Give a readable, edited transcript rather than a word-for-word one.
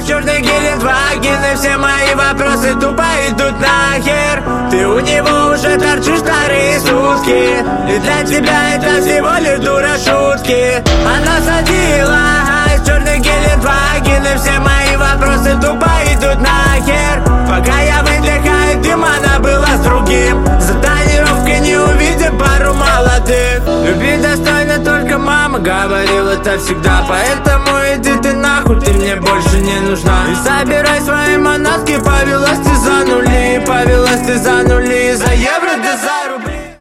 черный Гелендваген, и все мои вопросы тупо идут нахер. Ты у него уже торчишь вторые сутки, и для тебя это всего лишь дура шутки. Она садила черный Гелендваген, и все мои вопросы тупо идут нахер. Пока я выдыхаю дым, она была с другим. За тонировкой не увидим пару молодых. Любить достойно только мама говорила это всегда. Поэтому иди ты нахуй, ты мне больше не нужна. И собирай свои манатки, повелась ты за нули, повелась ты за нули.